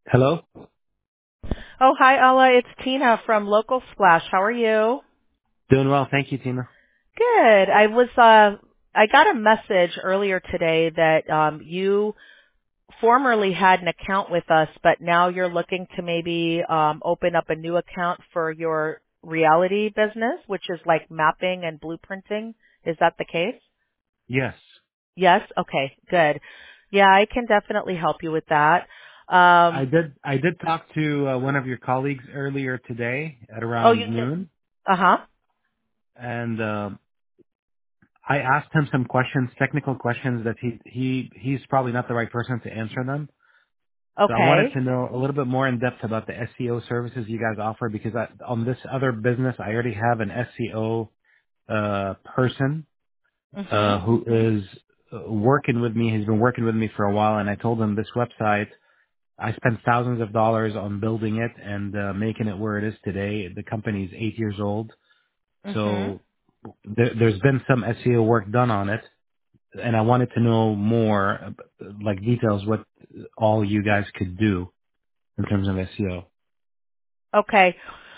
Hello? Oh, hi, Ella. It's Tina from Local Splash. How are you? Doing well. Thank you, Tina. Good. I got a message earlier today that you formerly had an account with us, but now you're looking to maybe open up a new account for your reality business, which is like mapping and blueprinting. Is that the case? Yes. Yes. Okay. Good. Yeah, I can definitely help you with that. I Um, did talk to one of your colleagues earlier today at oh, you around did. noon, Uh huh. and I asked him some questions, technical questions that he's probably not the right person to answer them. So I wanted Okay. to know a little bit more in depth about the SEO services you guys offer because on this other business I already have an SEO person Mhm. who is working with me. He's been working with me for a while, and I told him this website I spent thousands of dollars on building it and making it where it is today. The company is 8 years old, Mhm. so there's been some SEO work done on it, and I wanted to know more, like details, what all you guys could do in terms of SEO. Okay.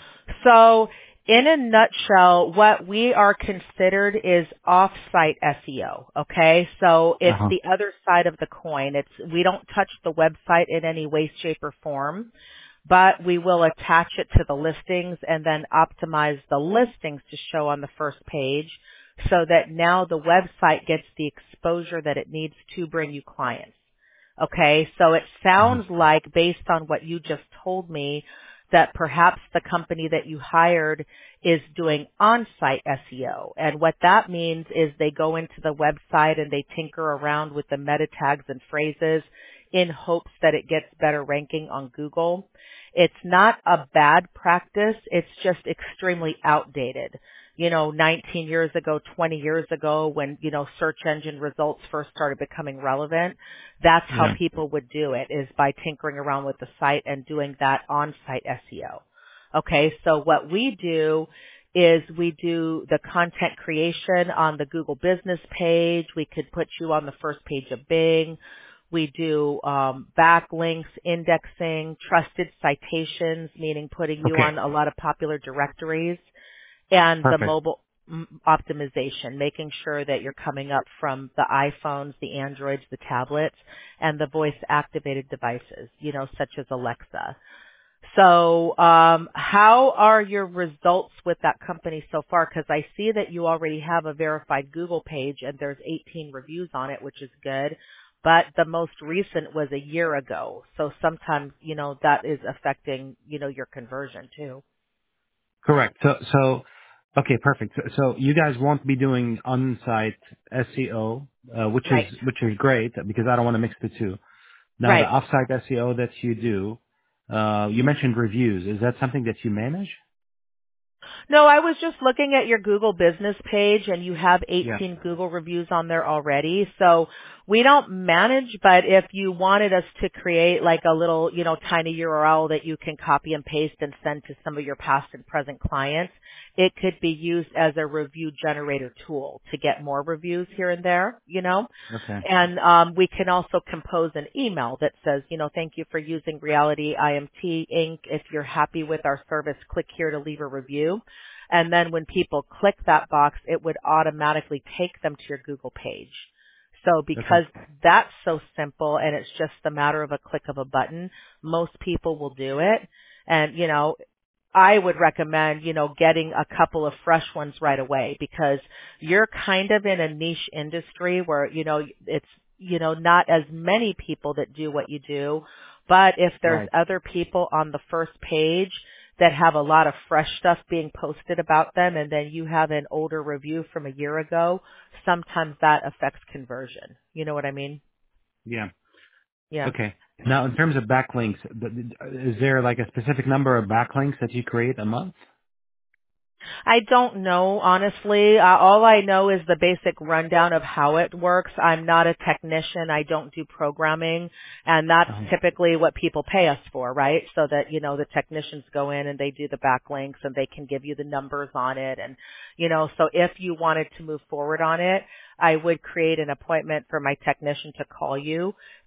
So in a nutshell, what we are considered is off-site SEO. Okay. So Uh it's huh. the other side of the coin. We don't touch the website in any way, shape, or form, but we will attach it to the listings and then optimize the listings to show on the first page so that now the website gets the exposure that it needs to bring you clients. Okay, so it Uh huh. sounds like based on what you just told me that perhaps the company that you hired is doing on-site SEO. And what that means is they go into the website and they tinker around with the meta tags and phrases in hopes that it gets better ranking on Google. It's not a bad practice, it's just extremely outdated. 19 years ago, 20 years ago when, search engine results first started becoming relevant, that's how Yeah. people would do it is by tinkering around with the site and doing that on-site SEO. Okay, so what we do is we do the content creation on the Google business page. We could put you on the first page of Bing. We do backlinks, indexing, trusted citations, meaning putting you Okay. on a lot of popular directories, and the Perfect. mobile optimization, making sure that you're coming up from the iPhones, the Androids, the tablets, and the voice activated devices, such as Alexa. So, how are your results with that company so far? Because I see that you already have a verified Google page and there's 18 reviews on it, which is good. But the most recent was a year ago. So sometimes, that is affecting, your conversion too. Correct. So okay, perfect. So you guys won't be doing on-site SEO, Right. which is great because I don't want to mix the two. Now, the Right. off-site SEO that you do, you mentioned reviews. Is that something that you manage? No, I was just looking at your Google business page and you have Yeah. 18 Google reviews on there already. So we don't manage, but if you wanted us to create like a little, tiny URL that you can copy and paste and send to some of your past and present clients, it could be used as a review generator tool to get more reviews here and there. Okay. And we can also compose an email that says, thank you for using Reality IMT Inc. If you're happy with our service, click here to leave a review. And then when people click that box, it would automatically take them to your Google page. So Okay. because that's so simple and it's just a matter of a click of a button, most people will do it. And, I would recommend, getting a couple of fresh ones right away because you're kind of in a niche industry where, it's, not as many people that do what you do. But if there's Right. other people on the first page that have a lot of fresh stuff being posted about them and then you have an older review from a year ago, sometimes that affects conversion. You know what I mean? Yeah. Yeah. Okay. Now, in terms of backlinks, is there like a specific number of backlinks that you create a month? I don't know, honestly. All I know is the basic rundown of how it works. I'm not a technician. I don't do programming. And that's Uh-huh. typically what people pay us for, right? So that, the technicians go in and they do the backlinks and they can give you the numbers on it. And, so if you wanted to move forward on it, I would create an appointment for my technician to call you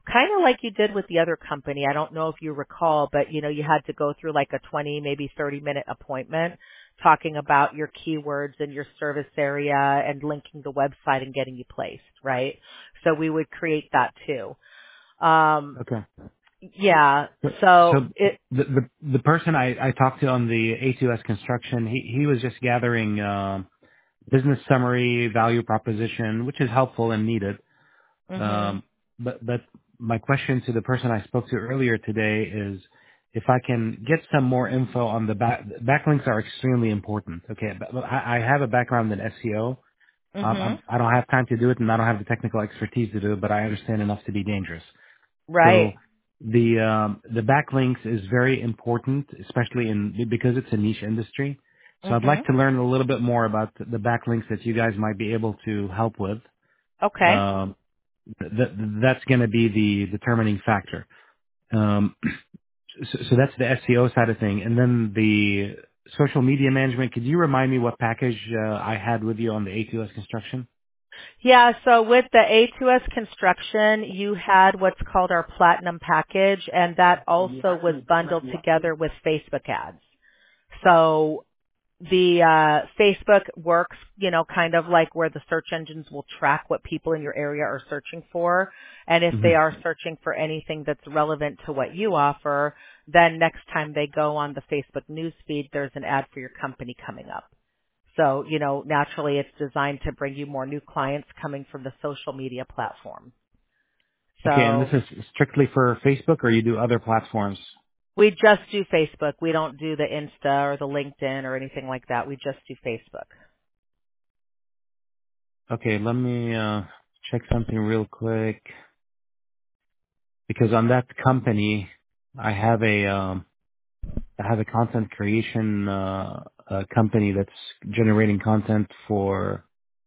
kind of like you did with the other company. I don't know if you recall, but you had to go through like a 20, maybe 30-minute appointment talking about your keywords and your service area and linking the website and getting you placed, right? So we would create that too. Um, Okay. yeah. So So so the person I talked to on the A2S construction, he was just gathering business summary, value proposition, which is helpful and needed. mhm. Um, but my question to the person I spoke to earlier today is if I can get some more info on the backlinks are extremely important. Okay, but I have a background in SEO. Mhm. I don't have time to do it, and I don't have the technical expertise to do it, but I understand enough to be dangerous. So Right. the backlinks is very important, especially because it's a niche industry. So I'd Mhm. like to learn a little bit more about the backlinks that you guys might be able to help with. Okay. Um, that's going to be the determining factor. Um, so that's the SEO side of thing, and then the social media management. Could you remind me what package I had with you on the A2S construction? Yeah, so with the A2S construction, you had what's called our platinum package, and that also was bundled together with Facebook ads. So the Facebook works, kind of like where the search engines will track what people in your area are searching for. And if Hmm. they are searching for anything that's relevant to what you offer, then next time they go on the Facebook newsfeed, there's an ad for your company coming up. So, naturally it's designed to bring you more new clients coming from the social media platform. Okay, and this So is strictly for Facebook, or you do other platforms? we just do Facebook. We don't do the Insta or the LinkedIn or anything like that. We just do Facebook. Okay, let me check something real quick because on that company, I have a content creation company that's generating content for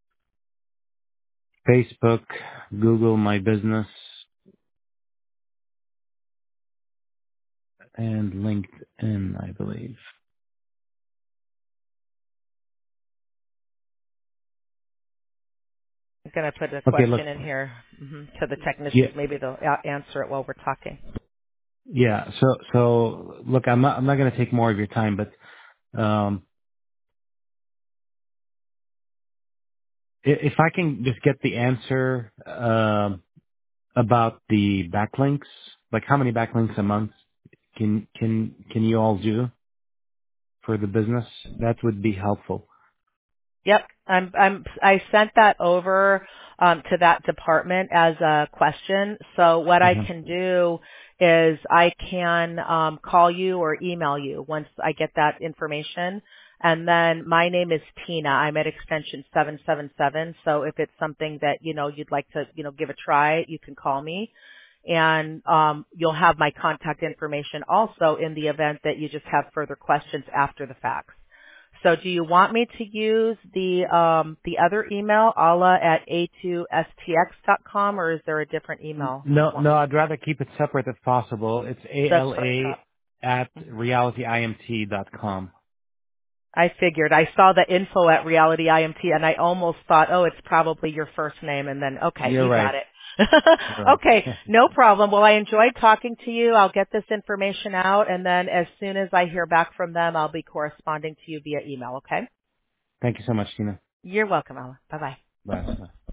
Facebook, Google My Business, and LinkedIn, I believe. I'm going to put a Okay, look, question in here to the yeah, technicians. Maybe they'll answer it while we're talking. yeah. So look, I'm not going to take more of your time, but um, if I can just get the answer about the backlinks, like how many backlinks a month can you all do for the business? That would be helpful. Yep, I sent that over to that department as a question. So what I Hmm. can do is I can call you or email you once I get that information. And then my name is Tina. I'm at extension 777. So if it's something that you'd like to give a try, you can call me. And you'll have my contact information also in the event that you just have further questions after the fact. So do you want me to use the other email, ala at a2stx.com, or is there a different email you No, want no, me? I'd rather keep it separate if possible. It's That's what I ALA thought. at Mhm. realityimt.com. I figured. I saw the info at Reality IMT and I almost thought, oh, it's probably your first name and then, okay, You're you right. got it. You're right. Okay, no problem. Well, I enjoyed talking to you. I'll get this information out and then as soon as I hear back from them, I'll be corresponding to you via email, okay? Thank you so much, Tina. You're welcome, Ella. Bye-bye. Bye. Bye.